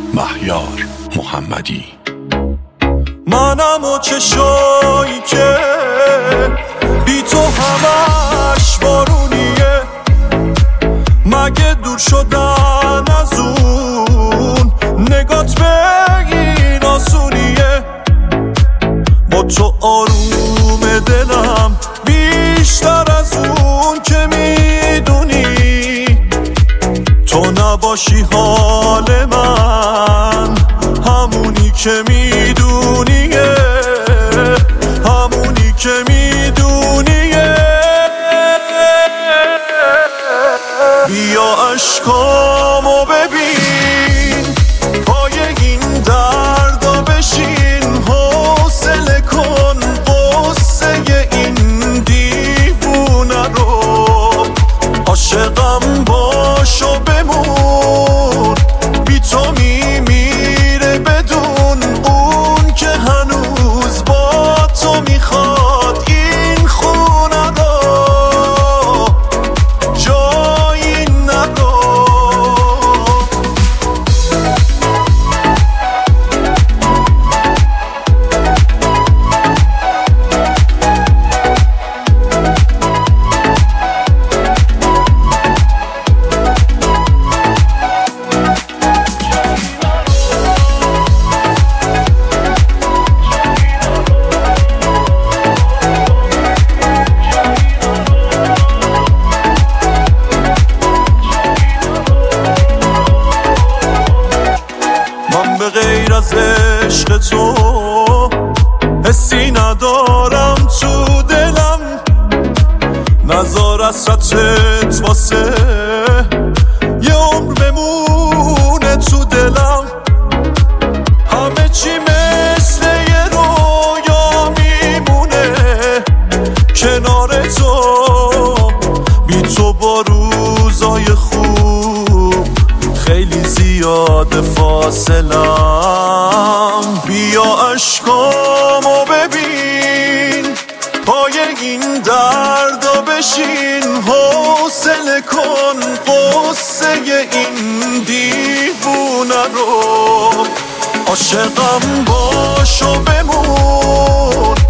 مهیار محمدی. منم و چشایی که بی تو همش بارونیه، مگه دور شدن از اون نگات به این آسونیه؟ با تو آروم دلم بیشتر از اون که میدونی، تو نباشی حال من همونی که میدونیه، همونی که میدونیه. بیا اشکامو ببین، پای این دردا بشین، حوصله کن قصه این دیوونه رو، عاشقم باش و بمون، بی تو میمیره بدون اون که هنوز با تو میخواد این خونه رو، جایی ندار. من به غیر از عشق تو حسی ندارم تو دلم، نذار حسرتت واسه یه عمر بمونه تو دلم. همه چی مثل یه رویا میمونه کنار تو، بی تو با روزای خوب خیلی زیاد فاصلم. بیا اشکامو ببین، پای این دردا بشین، حوصله کن قصه این دیوونه رو، عاشقم باش و بمون،